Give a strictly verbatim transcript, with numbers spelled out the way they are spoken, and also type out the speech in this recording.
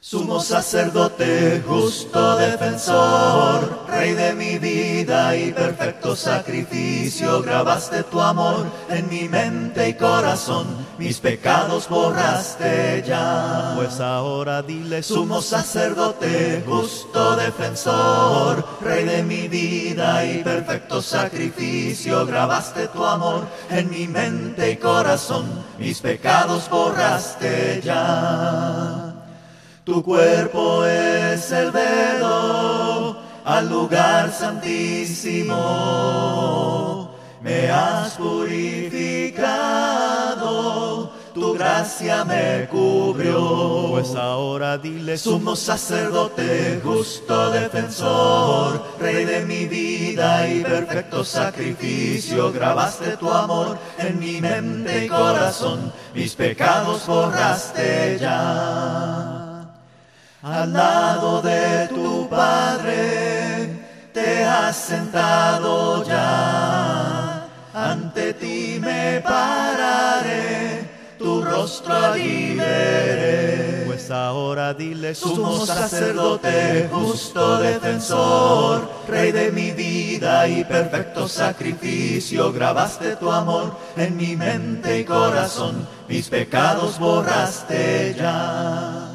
Sumo sacerdote, justo defensor, Rey de mi vida y perfecto sacrificio, grabaste tu amor en mi mente y corazón, mis pecados borraste ya. Pues ahora dile, Sumo sacerdote, justo defensor, Rey de mi vida y perfecto sacrificio, grabaste tu amor en mi mente y corazón, mis pecados borraste ya. Tu cuerpo es el velo al lugar santísimo, me has purificado, tu gracia me cubrió. Pues ahora dile, Sumo sacerdote, justo defensor, Rey de mi vida y perfecto sacrificio, grabaste tu amor en mi mente y corazón, mis pecados borraste ya. Al lado de tu Padre te has sentado ya, ante ti me pararé, tu rostro allí veré. Pues ahora dile, Sumo sacerdote, justo defensor, Rey de mi vida y perfecto sacrificio, grabaste tu amor en mi mente y corazón, mis pecados borraste ya.